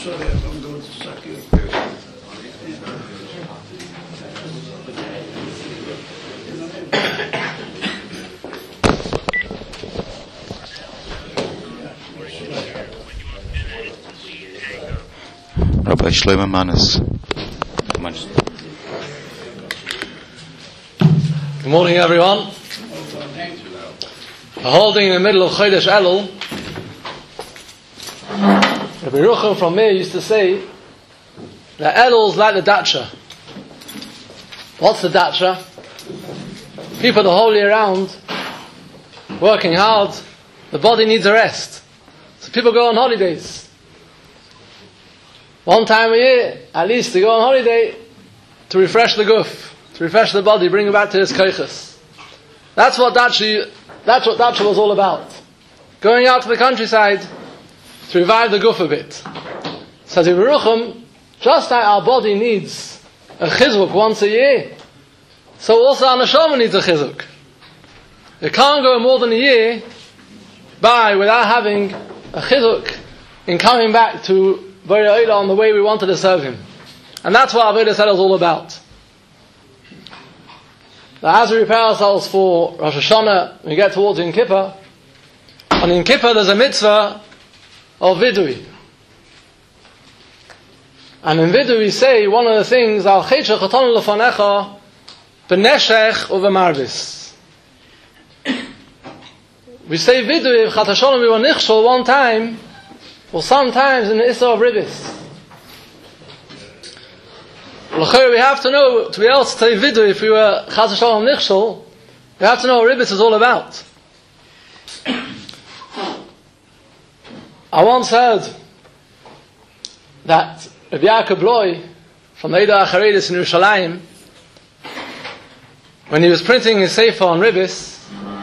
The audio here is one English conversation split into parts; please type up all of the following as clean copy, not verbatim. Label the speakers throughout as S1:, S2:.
S1: sorry, I'm going to suck you.
S2: Rabbi Shlomo Manas.
S3: Good morning, everyone. We're holding in the middle of Chodesh Elul. Rabbi Yerucham from Meir used to say that Elul is like the dacha. What's the dacha? People the whole year round working hard. The body needs a rest. So people go on holidays. One time a year, at least, to go on holiday to refresh the guf, to refresh the body, bring it back to his koiches. That's what dacha was all about. Going out to the countryside to revive the guf a bit. Says Rabbi Yerucham, just like our body needs a chizuk once a year, so also our neshama needs a chizuk. It can't go more than a year by without having a chizuk in coming back to Borei Olam the way we wanted to serve him. And that's what Avodas Hashem is all about. Now, as we prepare ourselves for Rosh Hashanah, we get towards Yom Kippur. On Yom Kippur there's a mitzvah of vidui. And in vidui we say one of the things, Al Chedshech Atonu Lefanecha B'neshech U'V'Marbis. We say vidui, if Chat Hashanah we were nichshol one time, or sometimes in the Issa of Ribis. We have to know, to be able to say vidui, if we were Chas V'Shalom Nichshol, we have to know what Ribis is all about. I once heard that Rabbi Yaakov Bloy, from the Eidah HaCharedis in Yerushalayim, when he was printing his Sefer on Ribis,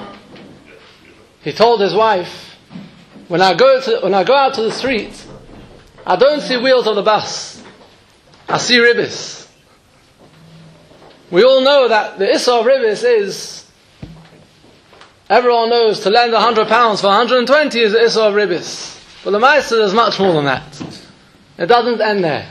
S3: he told his wife, when I go out to the street, I don't see wheels of the bus. I see ribis. We all know that the issa of ribis is, everyone knows, to lend £100 for 120 is the issa of ribis. But the Meister is much more than that. It doesn't end there.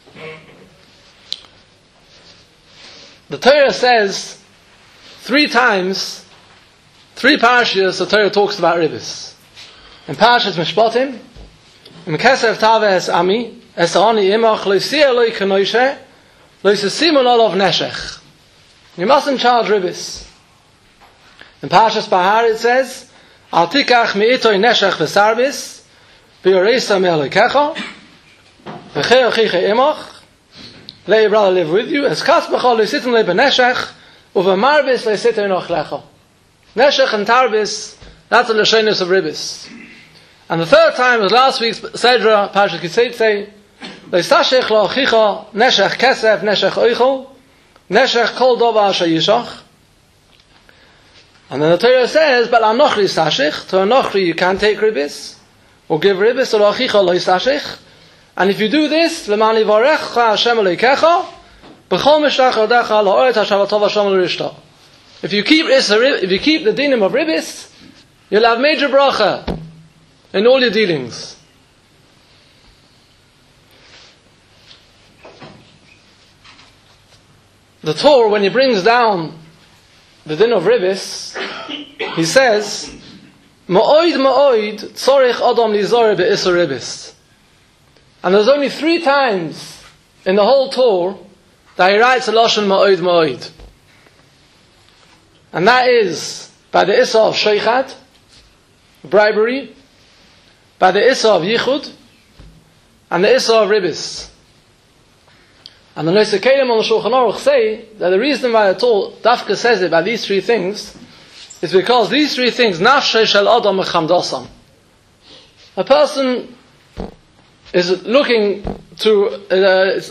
S3: The Torah says 3 times, 3 parashiyos the Torah talks about ribis. In Parashat Mishpatim, in Kesev Taves Ami, Esa'ani Imach, Lo'isiyah Lo'i Kenoishe, Lo'isasimun Olav Neshech. You mustn't charge ribis. In Parashat Bahar it says, Al tikach mi'itoi neshech v'sarbis, v'yoreisa me'aloikecha, v'chei ochiche imach, let your brother live with you, es kas b'chol lo'isitin le b'neshech, u'v'marbis lo'isitin ochlecha. Neshech and tarbis, that's the l'shenus of ribis. And the 3rd time was last week's Sedra, Parashat Kitzeitzei, Le'istashech lo'achicha, neshech kesef, neshech oichel, neshech kol dova asher yishach. And then the Torah says, but anochri istashech, to anochri you can't take ribis, or give ribis, or lo'achicha lo'istashech. And if you do this, le'mani varecha Hashem aleikecha, b'chol meshach yodecha lo'oret hashavatov Hashem l'rishta. If you keep the dinim of ribis, you'll have major bracha in all your dealings. The Torah, when he brings down the din of ribis, he says, Ma'oid ma'oid tzorich adam lizor be'isur ribis. And there's only 3 times in the whole Torah that he writes a lashon ma'oid ma'oid. And that is by the issa of sheichad, bribery, by the issa of yichud, and the issa of ribis. And the Nosei Kelim on the Shulchan Aruch say that the reason why the Torah Dafka says it by these 3 things is because these 3 things, nafshei shel adam mechamdasam. A person is looking to there's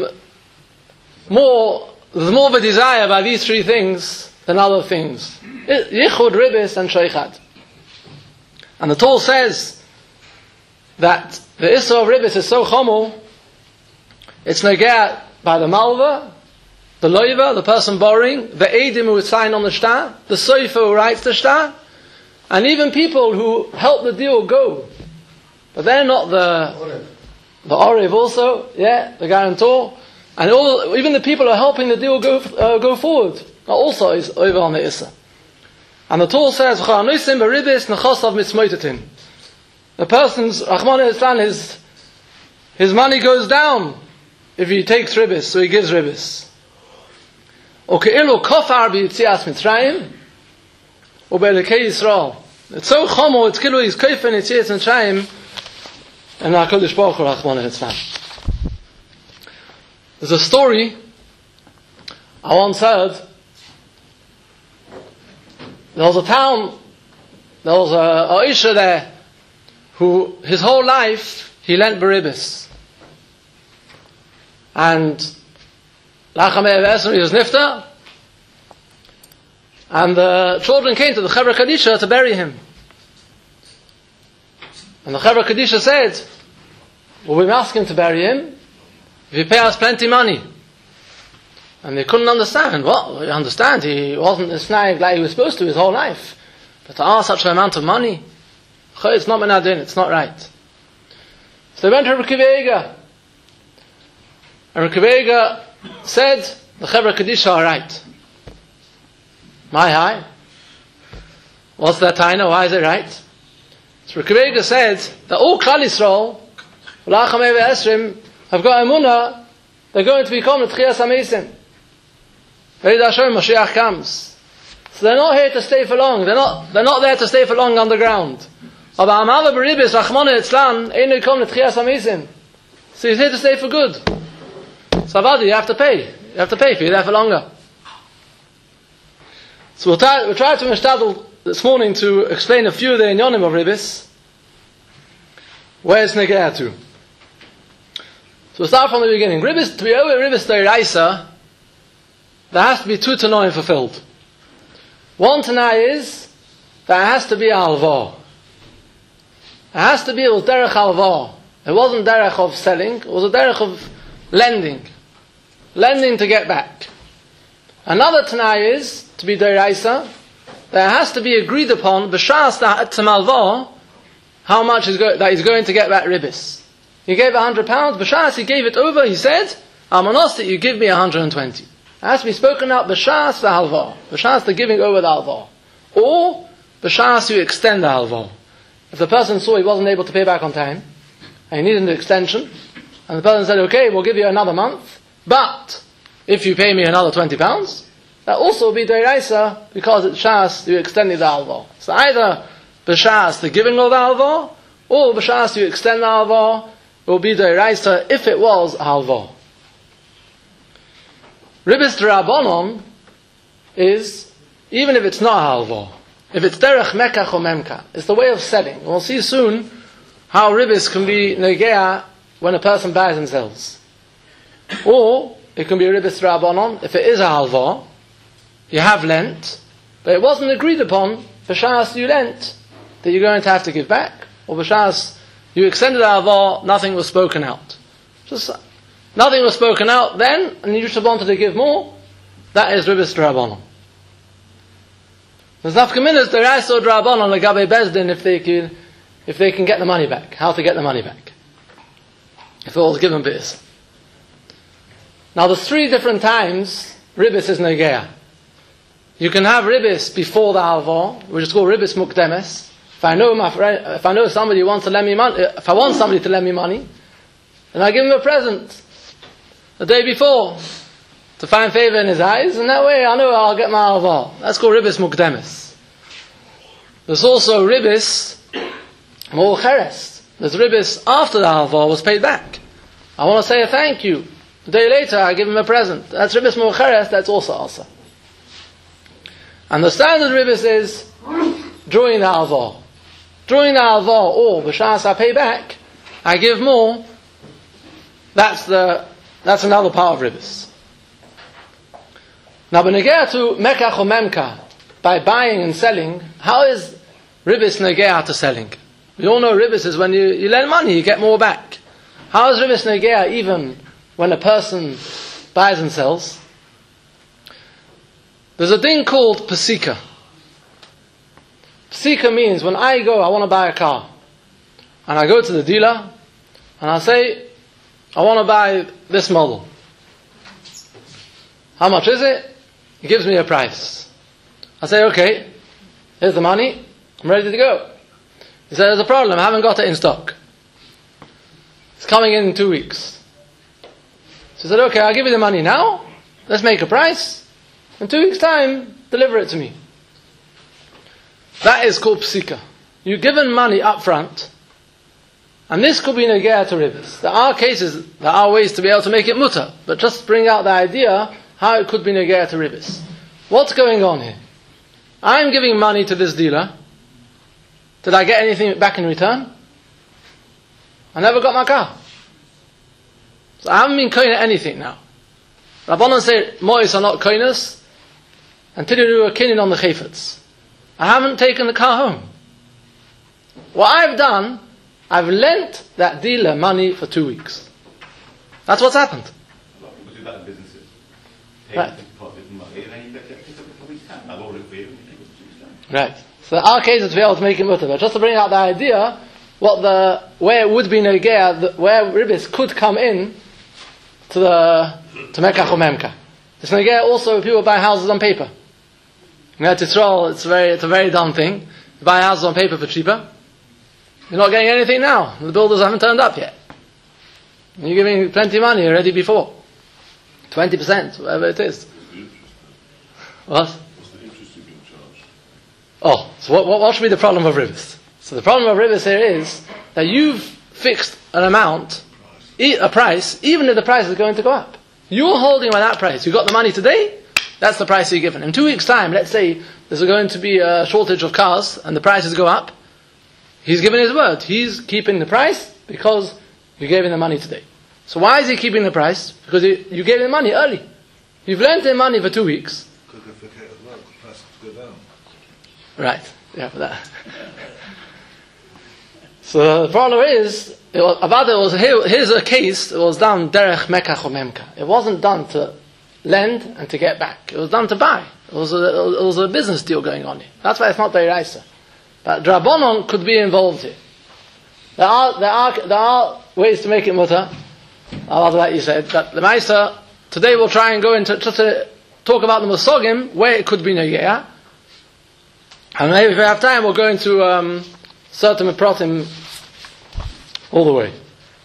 S3: more of a desire by these 3 things than other things. Yichud, ribis, and sheichad. And the Torah says that the issa of ribis is so chomo, it's negah by the malva, the loiva, the person borrowing, the edim who would sign on the shtar, the soifer who writes the shtar, and even people who help the deal go. But they're not the the Orev also, the guarantor, and even the people who are helping the deal go forward, also is over on the Issa. And the Torah says, the person's, Rahman Islan, his money goes down if he takes ribis, so he gives ribis. It's so chomo, it's kilu, he's kaifen, it's yes and shaim, and HaKadosh Baruch Hu Rahman Islan. There's a story I once heard. There was a town, there was a Isha there, who his whole life he lent beribis. And Lachamei Vesem, he was nifta, and the children came to the Chevra Kadisha to bury him. And the Chevra Kadisha said, well, we ask him to bury him if you pay us plenty money. And they couldn't understand. Well, we understand, he wasn't a snag like he was supposed to his whole life. But to ask such an amount of money, it's not menadin, it's not right. So they went to Rekivega. And Rekivega said, the Chevra Kadisha are right. My high. What's that taina? Why is it right? So Rekivega said that all Klal Yisrael, Lachamei Ve'esrim, have got emunah, they're going to become the Tchias HaMeisim. Ve'ed Hashem, Mashiach comes. So they're not here to stay for long. They're not there to stay for long underground. So he's here to stay for good. So Avadi, you have to pay. You have to pay if you're there for longer. So we'll try to mishtadl this morning to explain a few of the inyonim of ribis. Where is negea to? So we'll start from the beginning. Ribis, to be over ribis deiraisa, there has to be two tanoim fulfilled. One tanai is that it has to be alva. It has to be a derech alva. It wasn't derech of selling, it was a derech of lending. Lending to get back. Another tanai is, to be deiraisa, that it has to be agreed upon, b'shas ta'atzim alva, how much that he's going to get back ribis. He gave £100, b'shas he gave it over, he said, Amanos that you give me 120. It has to be spoken out b'shas v'halva, b'shas the giving over the halva, or b'shas you extend the halva. If the person saw he wasn't able to pay back on time, and he needed an extension, and the person said, okay, we'll give you another month, but if you pay me another £20, that also will be deiraisa, because it's shas you extended the halva. So either b'shas the giving of the halva, or b'shas you extend the halva, will be deiraisa if it was halva. Ribis d'Rabbanon is, even if it's not halva, if it's derech mekach or memka, it's the way of selling. We'll see soon how ribis can be negea when a person buys and sells. Or, it can be ribis d'Rabbanon, if it is a halva, you have lent, but it wasn't agreed upon, b'shas you lent, that you're going to have to give back, or b'shas you extended the halva, nothing was spoken out. Just nothing was spoken out then, and you just wanted to give more, that is ribis d'Rabbanon. There's nafkaminas d'Raisa d'Rabbanon l'gabe bezdin if they can get the money back. How to get the money back? If it was given b'is. Now there's 3 different times ribis is negea. You can have ribis before the halva, which is called ribis mukdemes. If I know somebody wants to lend me money, if I want somebody to lend me money, then I give him a present the day before to find favor in his eyes, and that way I know I'll get my halva. That's called ribis mukdemes. There's also ribis mu'cheres. There's ribis after the halva was paid back. I want to say a thank you. The day later I give him a present. That's ribis mu'cheres, that's also. And the standard ribis is during the halva. During the halva, or b'shas I pay back, I give more. That's another part of ribis. Now, b'negea to mekach or memka, by buying and selling, how is ribis negea to selling? We all know ribis is when you lend money, you get more back. How is ribis negea even when a person buys and sells? There's a thing called pasika. Pasika means when I want to buy a car, and I go to the dealer, and I say, I want to buy this model. How much is it? He gives me a price. I say, okay, here's the money, I'm ready to go. He said, there's a problem, I haven't got it in stock. It's coming in 2 weeks. So he said, okay, I'll give you the money now, let's make a price, in 2 weeks' time, deliver it to me. That is called psika. You've given money up front, and this could be negea to ribis. There are cases, there are ways to be able to make it mutter, but just bring out the idea how it could be negea to ribis. What's going on here? I'm giving money to this dealer. Did I get anything back in return? I never got my car. So I haven't been koine anything now. Rabbanan say, Mois are not koines until you do a kinyan on the chayfetz. I haven't taken the car home. What I've done, I've lent that dealer money for 2 weeks. That's what's happened.
S4: A lot of people do that in businesses.
S3: Right.
S4: Money, and then you get it for a week's time. I've ordered it for you, and you take it for 2 weeks' time.
S3: Right. So there are cases to be able to make it mutter, but just to bring out the idea, where it would be negea, where ribis could come in to mekach or memka. It's negea also if people buy houses on paper. In Eretz Yisrael, it's a very dumb thing. You buy houses on paper for cheaper. You're not getting anything now. The builders haven't turned up yet. You're giving plenty of money already before. 20%, whatever it is. What?
S5: What's the interest you're being charged?
S3: Oh, so what should be the problem of ribis? So the problem of ribis here is that you've fixed an amount, a price, even if the price is going to go up. You're holding by that price. You got the money today, that's the price you're given. In 2 weeks' time, let's say there's going to be a shortage of cars and the prices go up. He's given his word. He's keeping the price because you gave him the money today. So why is he keeping the price? Because you gave him money early. You've lent him money for 2 weeks.
S1: Could go for as well, the price could go down.
S3: Right. Yeah, for that. So the problem is, here's a case, it was done derech mekach or memka. It wasn't done to lend and to get back. It was done to buy. It was a business deal going on here. That's why it's not Deiraisa. But Drabonon could be involved here. There are ways to make it mutter. After that you said that the Meister today we'll try and go into just to talk about the Musogim where it could be negea. And maybe if we have time we'll go into certain Meprotim all the way.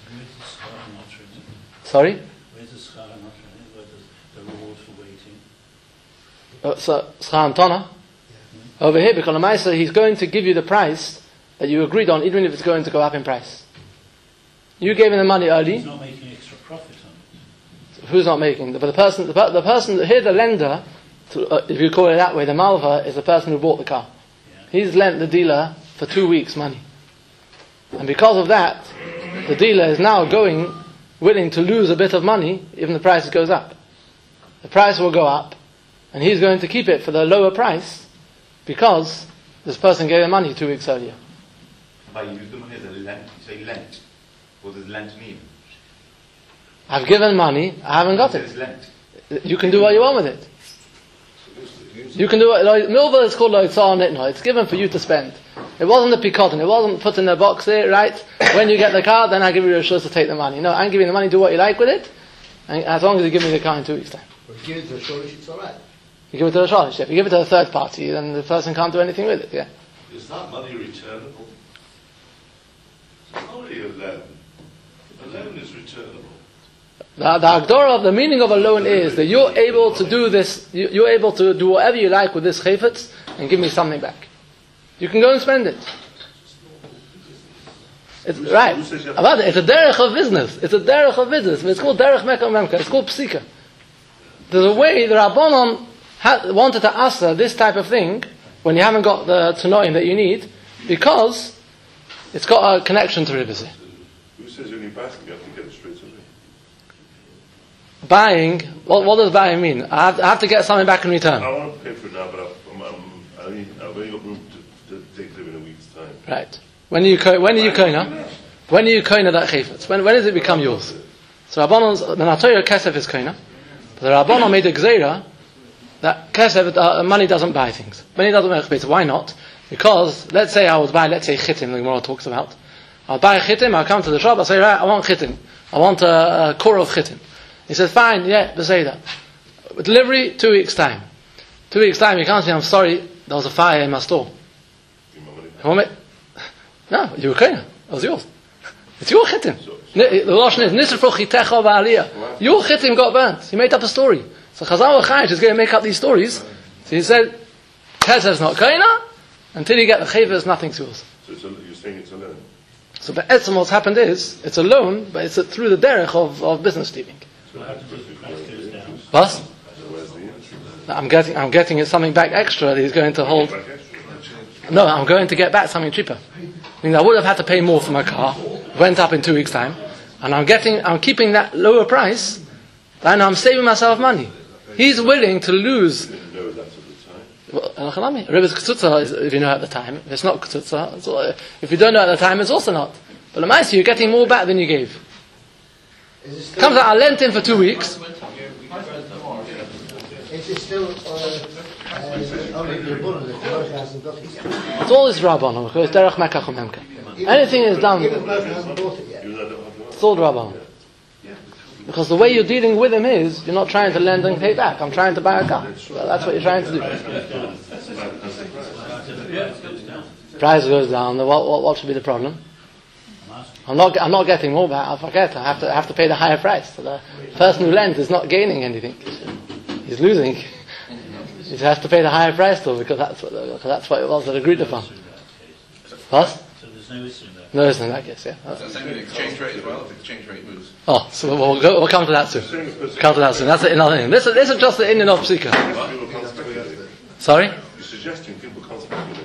S3: Sorry?
S6: Where's the schar not where the reward for waiting?
S3: So schar and tona over here, because the Meister he's going to give you the price that you agreed on, even if it's going to go up in price. You gave him the money early.
S6: He's not making extra profit on it.
S3: Who's not making? But the person here, the lender, if you call it that way, the malva is the person who bought the car.
S6: Yeah.
S3: He's lent the dealer for 2 weeks money, and because of that, the dealer is now willing to lose a bit of money, even the price goes up. The price will go up, and he's going to keep it for the lower price because this person gave him money 2 weeks earlier.
S4: By use the money as a lent, you say lent. What does lent mean?
S3: I've given money, I haven't got
S4: It's
S3: it.
S4: lent.
S3: You can do what you want with it. You can do what, milva is called loitzah nitno. It's given for you to spend. It wasn't a pikotin. It wasn't put in a box there, right? When you get the car, then I give you a shus to take the money. No, I'm giving the money, do what you like with it, and as long as you give me the car in 2 weeks' time.
S1: But give it to a shorish, it's alright.
S3: You give it to the shalish. If you give it to a third party, then the person can't do anything with it, yeah?
S5: Is that money returnable? It's not really a loan. A loan is returnable.
S3: The Agdora of the meaning of a loan is that you're able to do this, you're able to do whatever you like with this chayfetz and give me something back. You can go and spend it. It's right. It's a derech of business. It's a derech of business. It's called derech mekach memka. It's called psika. There's a way the Rabbanon wanted to answer this type of thing when you haven't got the tanoim that you need, because it's got a connection to ribisi.
S5: Who says when you buy something you have to get it straight away?
S3: Buying, what does buying mean? I have to get something back in return.
S5: I want to pay for it now, but I've only got room to take it in a week's time.
S3: Right. When are you koina? When are you koina that chayfetz? When does it become yours? So Rabbanon's, the Natoya Kesef is koina. But the Rabbanon made a gzeira that Kesef, money doesn't buy things. Money doesn't make chayfetz. Why not? Because, let's say chitim, the Gemara talks about. I'll buy a chitim, I'll come to the shop, I'll say, right, I want chitim. I want a core of chitin. He says, fine, yeah, beseda. Delivery, 2 weeks time. 2 weeks time, you can't say, I'm sorry, there was a fire in my store. No, you were clear. It was yours. It's your chitin. The Lashon is, Nisrfro chitecha v'aliyah. Your chitin got burnt. He made up a story. So Chazal Chayish is going to make up these stories. So he said, Kesef's not kaina, until you get the chayvah, nothing's yours.
S5: So you're saying it's a loan?
S3: So Be'etzim what's happened is, it's a loan, but it's through the derech of business stealing.
S5: So how does the price goes down?
S3: What?
S5: So where's the interest?
S3: I'm getting it something back extra that he's going to hold.
S5: Back extra.
S3: No, I'm going to get back something cheaper. I mean, I would have had to pay more for my car. Went up in 2 weeks' time, and I'm keeping that lower price. And I'm saving myself money. He's willing to lose.
S5: You didn't know that at the time.
S3: Well, Ribbe's Ketzutza is if you know at the time. If it's not Ketzutza, if you don't know at the time, it's also not. But the Maisi, you're getting more back than you gave. Comes out, I lent in for 2 weeks.
S1: Is it still only the Rabbanon if the Moshe hasn't got it yet?
S3: It's all this Rabbanon, because it's Derech Mekach Memka. Anything is done,
S1: Even if Moshe hasn't bought it yet.
S3: it's all Rabbanon. Because the way you're dealing with him is, you're not trying to lend and pay back. I'm trying to buy a car. Well, that's what you're trying to do. Price goes down. What should be the problem? I'm not getting more back. I forget. I have to pay the higher price. So the person who lends is not gaining anything. He's losing. He has to pay the higher price though, because that's what it was that agreed upon. What?
S6: So there's no issue there.
S3: No, it's in that case, yeah.
S7: That's the same with the exchange rate as well, if the exchange rate moves.
S3: Oh, so we'll come to that soon. Come to that soon. That's another thing. This is just the Indian of Psika.
S5: People can't speculate.
S3: Sorry?
S5: You're suggesting people can't speculate.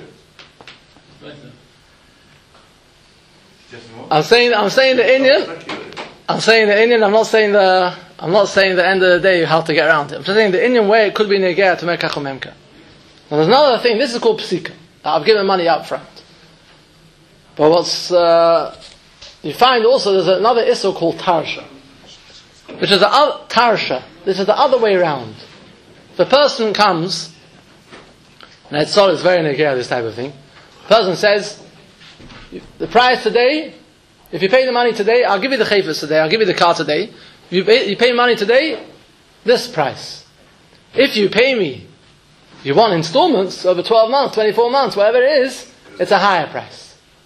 S3: I'm saying the Indian. I'm saying the Indian. I'm not saying the end of the day how to get around it. I'm just saying the Indian way it could be negaya to Mekach or Memka. Now there's another thing. This is called Psika. I've given money up front. But what's you find also there's another issue called Tarsha, which is the other Tarsha. This is the other way around. If a person comes, and it's very negaya, this type of thing. The person says, the price today, if you pay the money today, I'll give you the chayfas today, I'll give you the car today. If you pay money today, this price. If you pay me, you want installments over 12 months, 24 months, whatever it is, it's a higher price.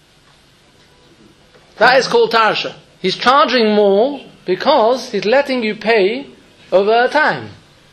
S3: That is called Tarsha. He's charging more because he's letting you pay over time.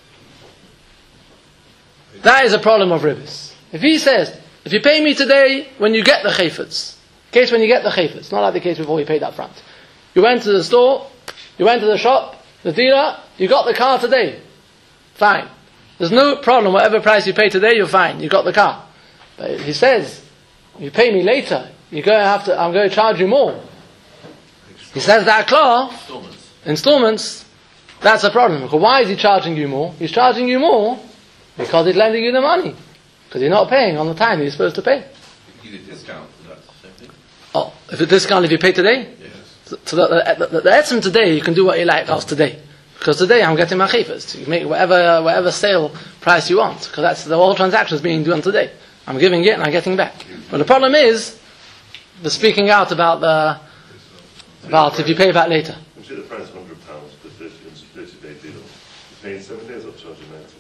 S3: That is a problem of ribbis. If he says, if you pay me today when you get the chayfas, case when you get the chayfas, not like the case before you paid up front. You went to the store, you went to the shop, the dealer, you got the car today. Fine. There's no problem, whatever price you pay today, you're fine, you got the car. But if he says, you pay me later, I'm going to charge you more. He says that installments, that's a problem. Because why is he charging you more? He's charging you more because he's lending you the money. Because you're not paying on the time you're supposed to pay.
S7: You get a discount for that, same thing.
S3: Oh, if a discount if you pay today?
S7: Yes.
S3: So the etzem today, you can do what you like else today. Because today I'm getting my chayfas. You make whatever sale price you want. Because that's the whole transaction is being done today. I'm giving it and I'm getting back. But the problem is, the speaking out about if you pay back later.
S5: Consider the price £100 for 30-day deal. You're paying 7 days, I'll charge you £90.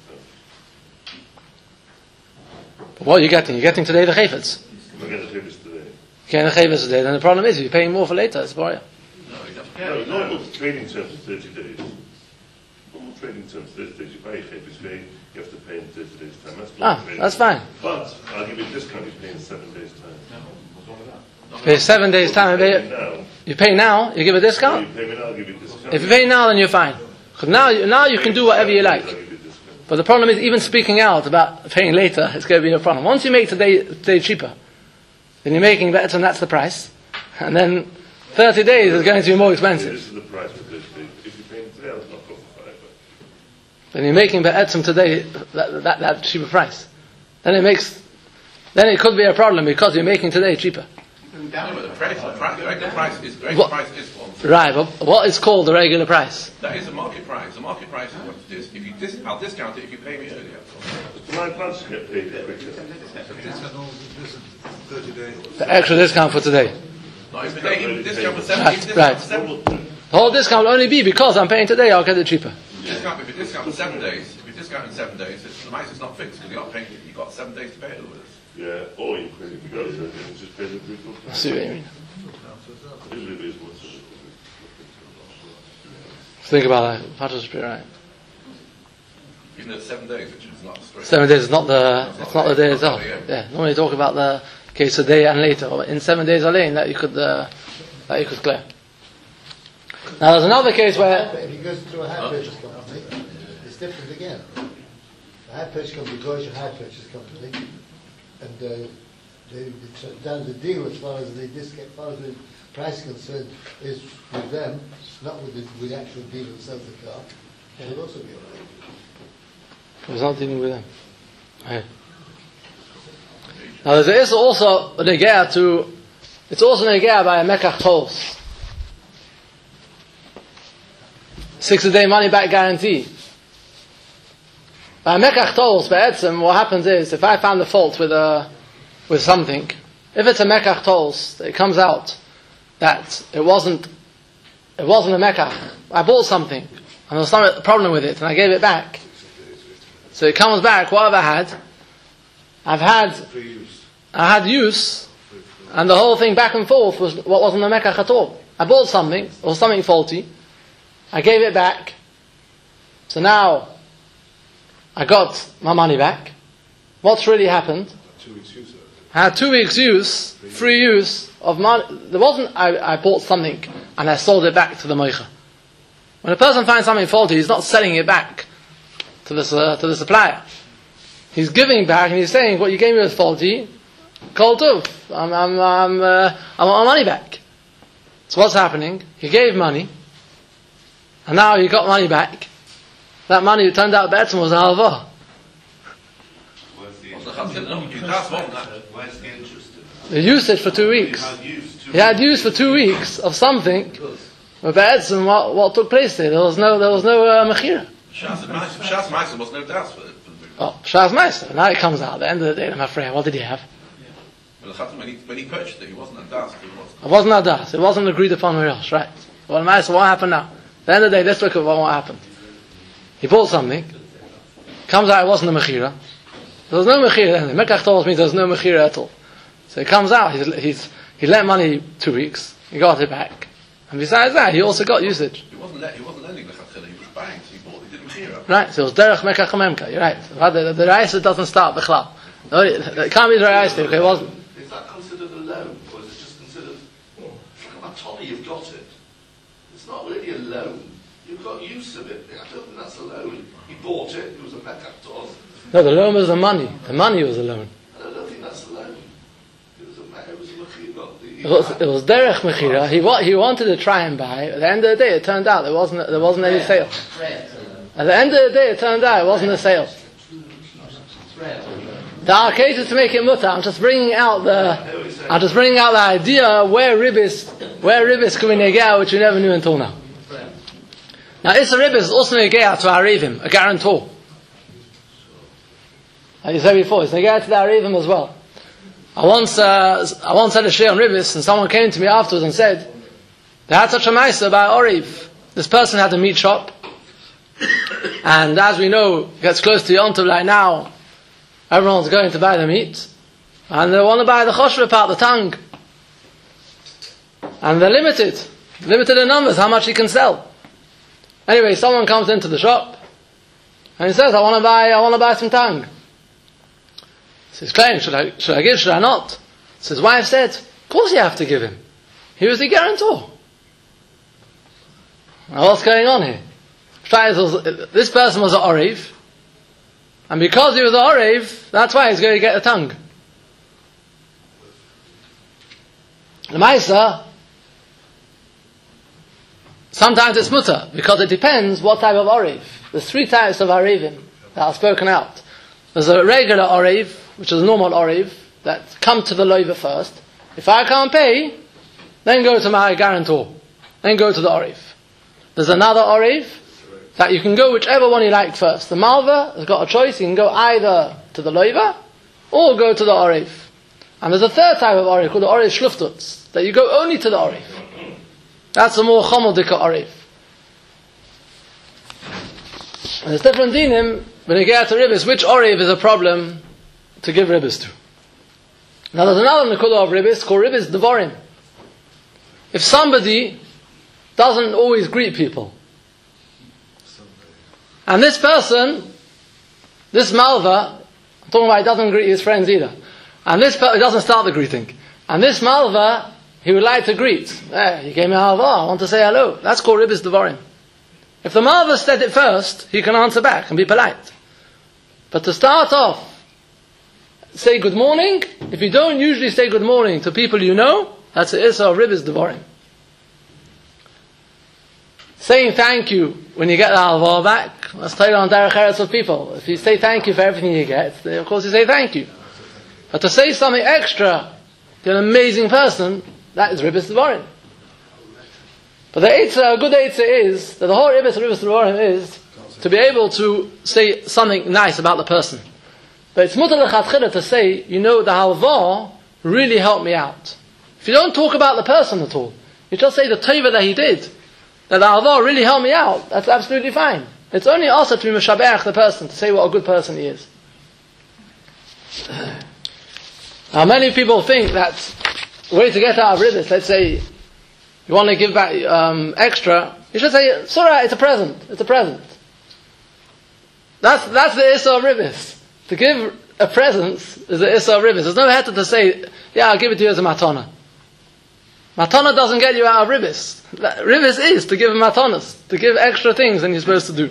S3: What are you getting? You're getting today the chayfas.
S5: If I get the chayfas today.
S3: Getting the chayfas today, then the problem is if you're paying more for later, it's boring.
S5: No, normal trading terms is 30 days. Normal trading terms 30 days. You buy your chayfas, you have to pay in 30 days' time.
S3: That's fine.
S5: But I'll give you a discount, you're paying 7 days' time.
S3: You pay 7 days time. You pay now, you give a discount?
S5: You pay me now, I'll give you a discount.
S3: If you pay now, then you're fine. Because now you can do whatever you like.
S5: I'll give you a discount.
S3: But the problem is, even speaking out about paying later, it's going to be a problem. Once you make today cheaper, then you're making better, and that's the price. And then 30 days is going to be more expensive.
S5: This is the price for 30 days. If you pay me today, I'll knock off the 5.
S3: Then you're making be'etzim today that cheaper price. Then it could be a problem because you're making today cheaper.
S7: Down with the regular price is one.
S3: Right, but what is called the regular price?
S7: That is the market price. The market price is what it is. I'll discount it if you pay me earlier.
S5: The 9 pounds get paid quicker.
S1: This is 30 days.
S3: The extra discount for today.
S7: No, if they discount for 7
S3: Right. The whole discount will only be because I'm paying today, I'll get it cheaper.
S7: If you discount in 7 days, the mice is not fixed because you're not paying. You've got 7 days to pay it with us.
S5: Yeah, or you can if you go to it and just pay the brutal
S3: I see what you mean.
S5: Usually it is once
S3: Think about that. Pashas should be right.
S7: Even at 7 days, which is not straight.
S3: 7 days is not the day itself.
S7: Yeah.
S3: Yeah. Normally you talk about the case of day and later. But in 7 days alone that you could clear. Now there's another case where
S1: If he goes through a hire purchase company, it's different again. The hire purchase company goes to hire purchase company, and the deal as far as the discount, as far as the price is concerned, is with them, not with the actual dealer who sells the car. It will also be alright.
S3: I was not dealing with them. Right. Now there is also a negea to. It's also a negea by a mekach tolls. 6-day money back guarantee. By a mekach tolls, be'etzem, what happens is if I found the fault with something, if it's a mekach tolls, it comes out that it wasn't a mekach. I bought something and there was some problem with it and I gave it back. So it comes back, what have I had? I had use, and the whole thing back and forth was what wasn't a mekach at all. I bought something, or something faulty, I gave it back, so now I got my money back. What's really happened? I had 2 weeks use, free use of money. There wasn't, I bought something and I sold it back to the moicha. When a person finds something faulty, he's not selling it back to the supplier. He's giving back and he's saying, what you gave me was faulty, kol tov, I want my money back. So what's happening? He gave money, and now he got money back. That money, it turned out better was halva.
S4: Where's the
S7: Where's
S4: the interest in that?
S3: He used it for 2 weeks. He had use for 2 weeks of something. But be'etzem, what took place there? There was no mechira.
S7: Shas Meiser was no doubt for the
S3: Oh, Shas Meiser. Now it comes out. At the end of the day, I'm afraid. What did he have?
S7: When he purchased it, he wasn't a das.
S3: It wasn't adas. It wasn't agreed upon with Rosh, right? Well, Meiser, what happened now? At the end of the day, let's look at what happened. He bought something. Comes out, it wasn't a mechira. There was no mechira then. Mekach tells me there was no mechira at all. So it comes out, he lent money 2 weeks, he got it back. And besides that, he also got usage.
S7: He wasn't lending the chatchila, he was buying, so he bought, he didn't mechira.
S3: Right, so it was derech mekach hamemka, you're right. The Raisa doesn't start b'chlal. No, it can't be the Raisa, okay, it wasn't.
S5: Is that considered a loan, or is it just considered, it's like a Tommy, you've got it. It's not really a loan. You've got use of it. I don't think that's a loan. He bought it, it was a mekach toz.
S3: No, the loan was the money. The money was the loan.
S5: I don't think that's a loan. It was a mechira,
S3: It was derech mechira. He wanted to try and buy. At the end of the day, it turned out there wasn't any sale. At the end of the day, it turned out it wasn't a sale. The arcade is to make it mutter. I'm just bringing out the idea where ribis could be negea, which we never knew until now. Now, Issa ribis is also negea to arivim, a guarantor. Like you said before, it's negea to the arivim as well. I once had a share on ribis, and someone came to me afterwards and said they had such a ma'isa about oriv. This person had a meat shop, and as we know, it gets close to Yom Tov like now. Everyone's going to buy the meat, and they want to buy the choshva part, the tongue. And they're limited in numbers, how much he can sell. Anyway, someone comes into the shop, and he says, I want to buy some tongue. So he's claiming, should I give, should I not? So his wife said, of course you have to give him. He was the guarantor. Now what's going on here? This person was an oriv, and because he was an oriv, that's why he's going to get the tongue. The Maisa, sometimes it's mutter, because it depends what type of oriv. There's 3 types of orivim that are spoken out. There's a regular oriv, which is a normal oriv, that come to the loiva first. If I can't pay, then go to my guarantor. Then go to the oriv. There's another oriv, that you can go whichever one you like first. The malva has got a choice, you can go either to the loiva, or go to the oriv. And there's a third type of oriv, called the oriv shluftutz, that you go only to the oriv. That's a more chomodika arev. And there's different dinim when you get to ribbis. Which arev is a problem to give ribbis to? Now there's another nekulah of ribbis called ribbis devarim. If somebody doesn't always greet people, and this person, this malva, I'm talking about he doesn't greet his friends either, and he doesn't start the greeting, and this malva he would like to greet. Hey, he gave me halva, I want to say hello. That's called ribbis devarim. If the malva said it first, he can answer back and be polite. But to start off, say good morning. If you don't usually say good morning to people you know, that's the issa of ribbis devarim. Saying thank you when you get the halva back, let's tell you on derech eretz of people. If you say thank you for everything you get, then of course you say thank you. But to say something extra to an amazing person, that is ribbis devarim. But the eitzah, a good eitzah is that the whole ribbis devarim is to be able to say something nice about the person. But it's mutar l'chatchila to say, you know, the halva really helped me out. If you don't talk about the person at all, you just say the teva that he did, that the halva really helped me out, that's absolutely fine. It's only also to be meshabeach the person, to say what a good person he is. Now many people think that the way to get out of ribbis, let's say, you want to give back extra, you should say, it's alright, it's a present, it's a present. That's the issa of ribbis. To give a present is the issa of ribbis. There's no heter to say, yeah, I'll give it to you as a matana. Matana doesn't get you out of ribbis. Ribbis is to give matanas, to give extra things than you're supposed to do.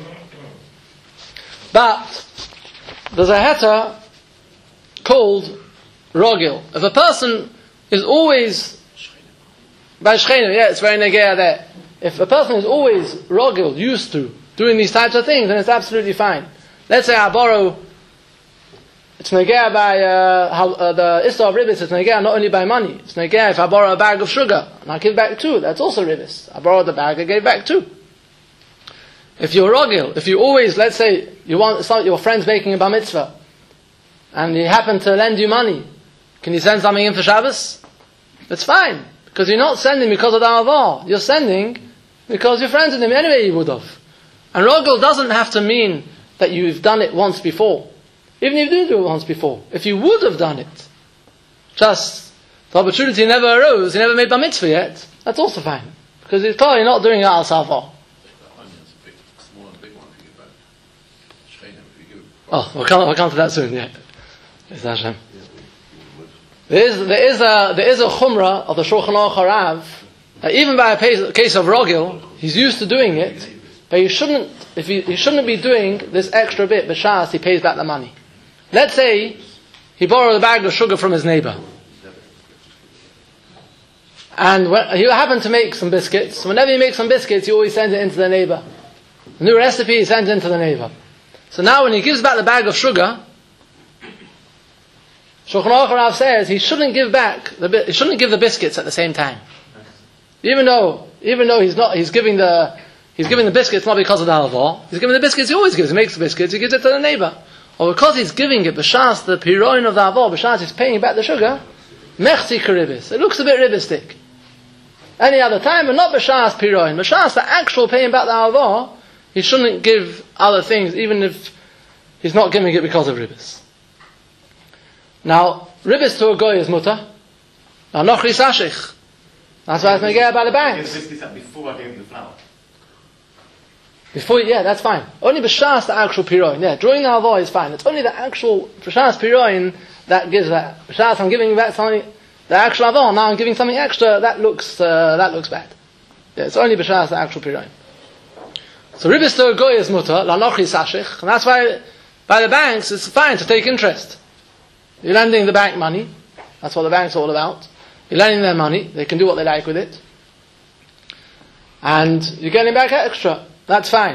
S3: But there's a heter called rogil. If a person is always by shchenim, yeah, it's very negea there. If a person is always rogil, used to doing these types of things, then it's absolutely fine. Let's say I borrow, it's negea by the issa of ribbis. It's negea not only by money. It's negea if I borrow a bag of sugar and I give back 2, that's also ribbis. I borrowed the bag, I gave back 2. If you're rogil, if you always, let's say you want your friend's making a bar mitzvah, and he happened to lend you money, can you send something in for Shabbos? It's fine, because you're not sending because of the avar. You're sending because you're friends with him anyway. You would have. And rogil doesn't have to mean that you've done it once before. Even if you didn't do it once before, if you would have done it, just the opportunity never arose, you never made bar mitzvah yet, that's also fine, because it's probably not doing it al savar. Oh, we'll come to that soon. Yeah, there is a chumrah of the Shulchan Aruch Harav. Even by a case of rogil, he's used to doing it, but he shouldn't be doing this extra bit. B'shas he pays back the money. Let's say he borrowed a bag of sugar from his neighbor, and he happened to make some biscuits. Whenever he makes some biscuits, he always sends it into the neighbor. The new recipe he sends into the neighbor. So now when he gives back the bag of sugar, Shulchan Aruch Harav says he shouldn't give the biscuits at the same time. Even though he's giving the biscuits not because of the halva, he's giving the biscuits he always gives. He makes the biscuits, he gives it to the neighbor. Or because he's giving it b'shas the piroin of the halva, b'shas he's paying back the sugar, mechzi karibis. It looks a bit ribbistic. Any other time, but not b'shas piroin. B'shas the actual paying back the halva, he shouldn't give other things, even if he's not giving it because of ribbis. Now, ribbis to a goy is mutter. Now, nochri sashich. That's why it's negea by the banks.
S4: Before I gave him the flour.
S3: Yeah, that's fine. Only b'shas the actual piroin. Yeah, drawing the halva is fine. It's only the actual b'shas piroin that gives that. B'shas I'm giving back something, the actual halva, now I'm giving something extra, that looks bad. Yeah, it's only b'shas the actual piroin. So ribbis to a goy is mutter, lanochi sashich, and that's why by the banks it's fine to take interest. You're lending the bank money, that's what the bank's all about. You're lending them money, they can do what they like with it. And you're getting back extra, that's fine.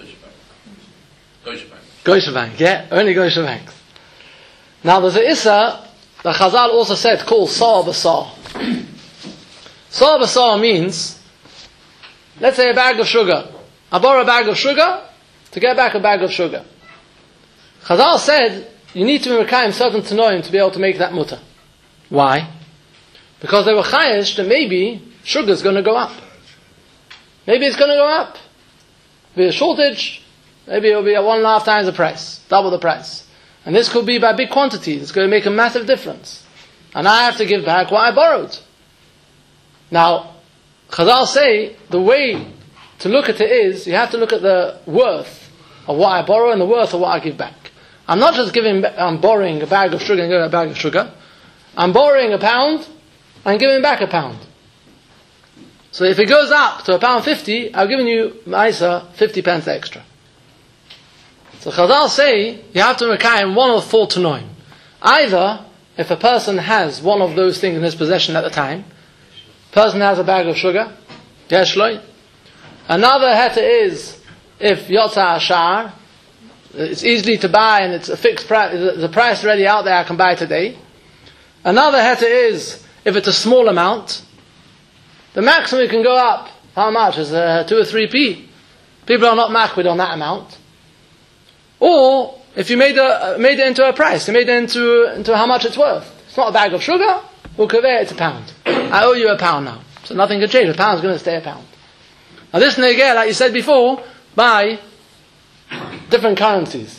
S3: Goysha Bank, yeah, only Goysha Banks. Now there's a issa, the Chazal also said, called Sa'ar B'Sa'ar. Sa'ar B'Sa'ar means, let's say a bag of sugar. I borrow a bag of sugar to get back a bag of sugar. Chazal said, you need to be mekayim certain tanoim to be able to make that mutter. Why? Because they were chayish that maybe sugar is going to go up. maybe it's going to go up. Be a shortage, maybe it'll be at 1.5 times the price, double the price. And this could be by big quantities. It's going to make a massive difference. And I have to give back what I borrowed. Now, Chazal say, the way to look at it is, you have to look at the worth of what I borrow and the worth of what I give back. I'm not just I'm borrowing a bag of sugar and giving a bag of sugar. I'm borrowing £1 and giving back £1. So if it goes up to £1.50, I've given you, Maisa, 50 pence extra. So Chazal say, you have to mekayim one of 4 tanoim. Either, if a person has one of those things in his possession at the time, person has a bag of sugar, yeshloi. Another heta is, if yotza ashar, it's easily to buy and it's a fixed price, the price already out there, I can buy today. Another heta is, if it's a small amount, the maximum it can go up, how much? Is 2 or 3p. People are not makwid on that amount. Or, if you made it into a price, you made it into how much it's worth. It's not a bag of sugar, we'll convey it to £1. I owe you £1 now. So nothing can change, £1 is going to stay £1. Now this negeh, like you said before, by different currencies.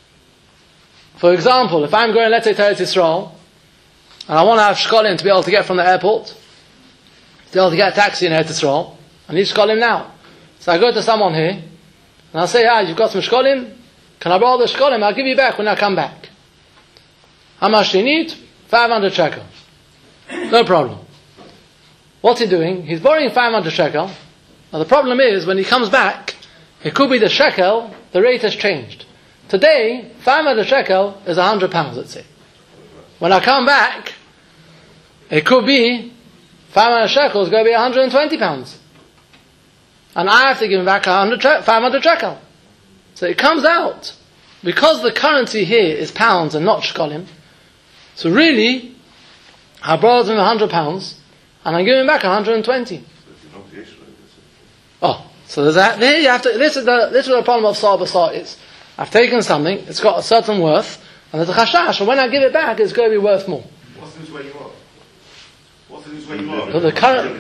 S3: For example, if I'm going, let's say, to Eretz Yisrael, and I want to have shkolim to be able to get from the airport, to be able to get a taxi in Eretz Yisrael, I need shkolim now. So I go to someone here, and I'll say, you've got some shkolim, can I borrow the shkolim? I'll give you back when I come back. How much do you need? 500 shekel. No problem. What's he doing? He's borrowing 500 shekel. Now the problem is, when he comes back, it could be the shekel, the rate has changed. Today, 500 shekel is £100, let's say. When I come back, it could be 500 shekel is going to be £120. And I have to give him back 500 shekel. So it comes out, because the currency here is pounds and not shkolim, so really, I borrowed him £100, and I'm giving back 120. Oh, so there's that. There you have to. This is the problem of Sar B'Sar is. I've taken something, it's got a certain worth, and there's a chashash, and when I give it back, it's going to be worth more.
S4: What's the news where you are? What's the news where you are?
S3: Because the current,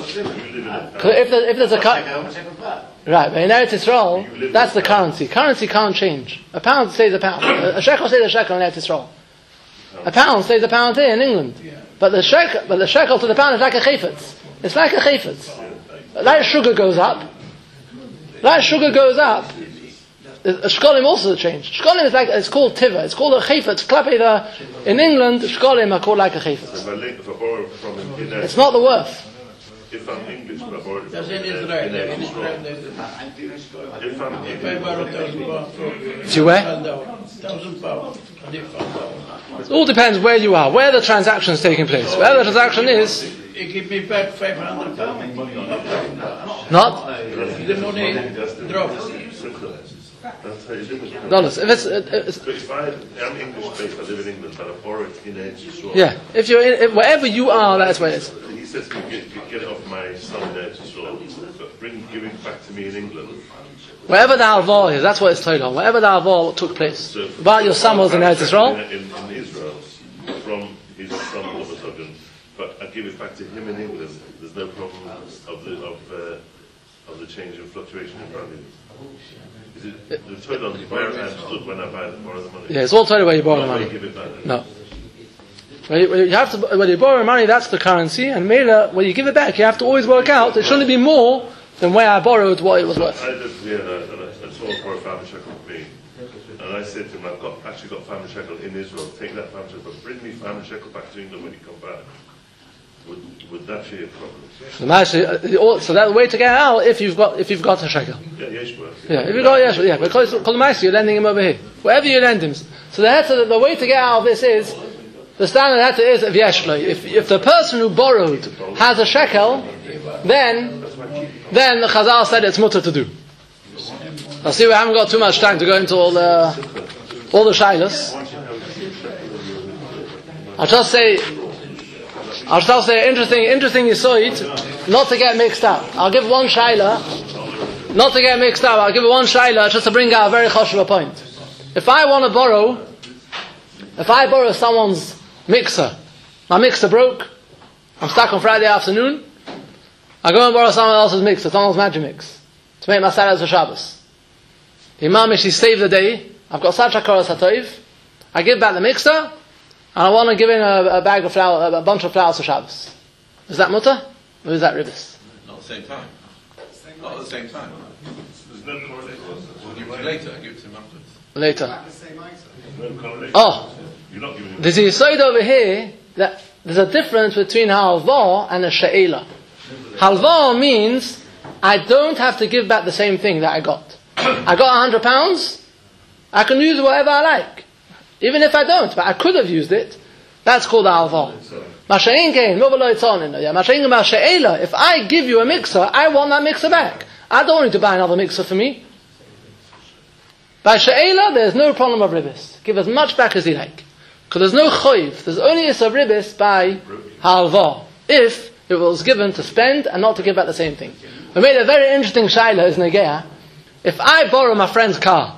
S3: if there's a right, but in Eretz Yisrael, that's the currency. Currency can't change. A pound stays a pound. A shekel stays a shekel in Eretz Yisrael. A pound stays a pound here in England. But the shekel to the pound is like a chayfetz. It's like a chayfetz. Like sugar goes up. Like sugar goes up. Shkolim also change. Shkolim is like, it's called tiva. It's called a chayfetz. In England, shkolim are called like a chayfetz. It's not the worth.
S8: If I'm English, but I borrowed it
S6: That's
S8: from
S6: in Israel. In Israel,
S8: if I'm
S6: if I borrow £1,000
S3: If you where?
S6: £1,000, and if I'm
S3: It all depends where you are, where the transaction is taking place. Where the transaction is,
S6: he give me back £500.
S3: not
S6: The money drops.
S8: That's how you live in
S3: dollars. If it's
S8: So if I'm English based, I live in England, but I borrow it in Eretz Yisrael.
S3: yeah, if you're wherever you are, that's where it is.
S8: He says to me, get it off my son in Eretz Yisrael, but give it back to me in England.
S3: Wherever the alvar is, that's what it's told on. Wherever the alvar took place.
S8: So
S3: About your son was in Eretz Yisrael.
S8: In Israel, from his son all of a sudden, but I give it back to him in England. There's no problem of the change in fluctuation in value. Is it the total where I understood when I borrow the money?
S3: Yeah, it's all told where you borrow the
S8: Not where
S3: money.
S8: you give it back.
S3: No. When you borrow money, that's the currency, and when you give it back, you have to always work out, it shouldn't be more than where I borrowed what it was worth.
S8: I lived in Vienna and I saw him borrow 500 shekel from me. And I said to him, I've actually got 500 shekel in Israel, take that 500 shekel, but bring me 500 shekel back to England when you come back. Would that be a problem?
S3: So that the way to get out, if you've got a shekel.
S8: Yeah, yesh work.
S3: Yeah, if you've got yes, yeah, because you're lending him over here. Wherever you lend him. So the way to get out of this is, the standard heta is of yeshloi. If the person who borrowed has a shekel, then the Chazal said it's mutter to do. I see we haven't got too much time to go into all the shilas. I'll just say interesting yisoid, not to get mixed up. I'll give one shaila, not to get mixed up. I'll give one shaila just to bring out a very chashuv point. If I borrow someone's mixer, my mixer broke, I'm stuck on Friday afternoon, I go and borrow someone else's mix, someone's magic mix, to make my salads for Shabbos. The Imam, she saved the day. I've got such a koros hatoiv. I give back the mixer, and I want to give in a bag of flour, a bunch of flowers for Shabbos. Is that mutter? Or is that ribis?
S7: Not at the same time. Not at the same time.
S8: There's no correlation.
S7: We'll give it to you later. Give it to him afterwards.
S3: Later.
S8: There's no correlation.
S3: Oh,
S8: You're not giving him.
S3: there's a yesod over here that there's a difference between halva and a she'ela. Halva means I don't have to give back the same thing that I got. I got £100, I can use whatever I like. Even if I don't, but I could have used it. That's called halva. If I give you a mixer, I want that mixer back. I don't need to buy another mixer for me. By she'ela, there's no problem of ribis. Give as much back as you like. Because there's no choiv. There's only a ribis by halva. If it was given to spend and not to give back the same thing. We made a very interesting shaila as Negea. If I borrow my friend's car,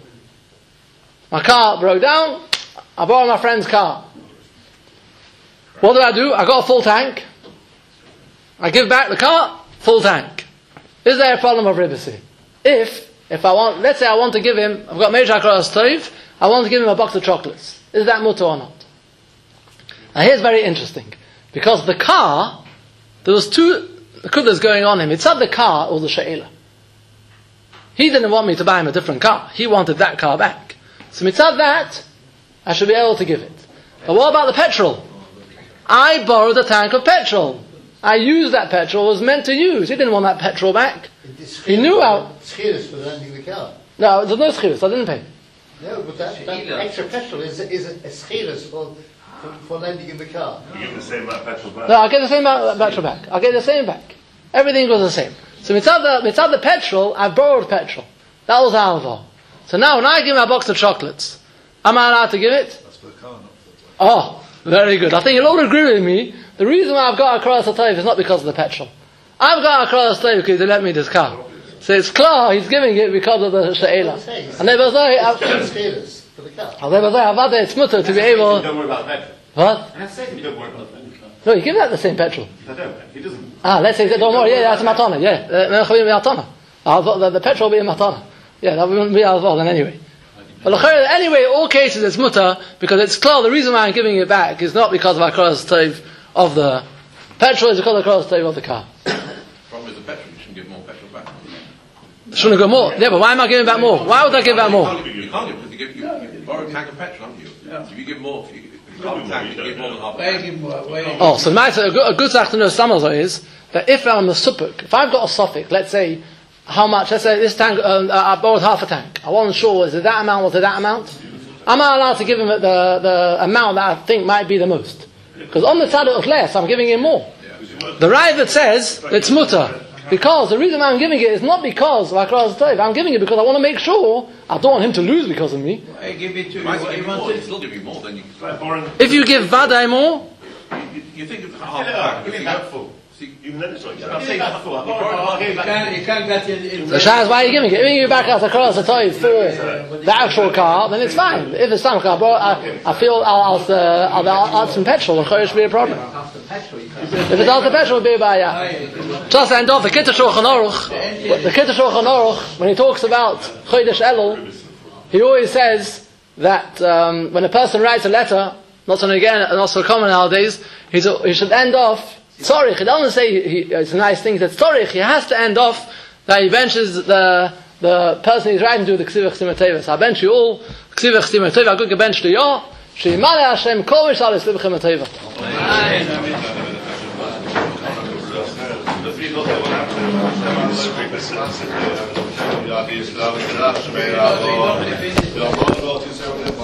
S3: my car broke down, I borrow my friend's car. What do? I got a full tank. I give back the car, full tank. Is there a problem of ribisi? If I want, let's say I want to give him, I've got Meir Koros Toiv, I want to give him a box of chocolates. Is that mutter or not? Now here's very interesting. Because the car, there was two kudas going on in him. Mitzad the car or the she'ela. He didn't want me to buy him a different car. He wanted that car back. So mitzad that, I should be able to give it. But what about the petrol? I borrowed a tank of petrol. I used that petrol, was meant to use. He didn't want that petrol back. He knew how.
S1: Schirus for lending the car.
S3: No, there's no schirus, I didn't pay.
S1: No, but that extra petrol is a schirus for lending in the car.
S8: You give the same amount of petrol back.
S3: No, I'll get the same petrol back. I'll get the same back. Everything was the same. So mitzad the petrol, I borrowed petrol. That was halva. So now when I give him a box of chocolates, am I allowed to give it?
S9: That's for the car, not for the driver.
S3: Oh, very good. I think you'll all agree with me. The reason why I've got a Koros HaToiv is not because of the petrol. I've got a Koros HaToiv because they lent me this car. So it's clear he's giving it because of the she'ela. And they will say,
S1: schirus for the car.
S3: they will say, Avada, it's mutter to be able.
S4: Don't worry about the petrol.
S3: What?
S4: And I say to him, don't worry about the petrol.
S3: No, you give that the same petrol.
S4: I don't. He doesn't.
S3: Let's say, don't worry, yeah, that's a matana, yeah. The petrol will be a matana. Yeah, that wouldn't be alval then anyway. But anyway, in all cases it's mutter, because it's clear the reason why I'm giving it back is not because of our Koros HaToiv of the petrol, it's because of the Koros HaToiv of the car.
S7: Problem with the petrol, you shouldn't give more petrol back.
S3: Shouldn't go more. Yeah, but why am I giving back more? Why would I give back more?
S7: You can't give, because you borrowed a tank of petrol, haven't you? If you give more, if you can't tank, you give more than half a tank.
S3: Oh, so a good thing to know samazo is that if I'm a supuk, if I've got a suffix, let's say how much, let's say this tank, I borrowed half a tank. I wasn't sure, was it that amount, was it that amount? Am I allowed to give him the amount that I think might be the most? Because on the tzad it was less, I'm giving him more. The Ravid says it's mutter. Because the reason I'm giving it is not because of Koros HaToiv. I'm giving it because I want to make sure I don't want him to lose because of me.
S6: Give it to you.
S7: Might give you more, still give you more than you.
S3: If you give Vadai more,
S7: You think of half a tank.
S4: Give him that full.
S8: Even then it's like
S4: I'm
S8: that.
S4: saying that full. I borrowed half.
S6: You can't get it.
S3: the Shah is why are you giving it? If you give back as a Koros HaToiv for the actual car, then it's fine. If it's time car, I feel I'll add some petrol, it should be a problem. If it's out the petrol, it'll be a bad. Just to end off, the Kitta Shulchan Aruch, when he talks about Chodesh Elul, he always says that when a person writes a letter, not so common nowadays, he should end off Tzorich. He doesn't say it's a nice thing. He says Tzorich. He has to end off that he benches the person he's writing to the Ksivach Chsimateva. So I bench you all Ksivach Chsimateva. I could bench to you. Sheimale Hashem Kol Mishal Ksivach Chsimateva.
S5: Ja, die is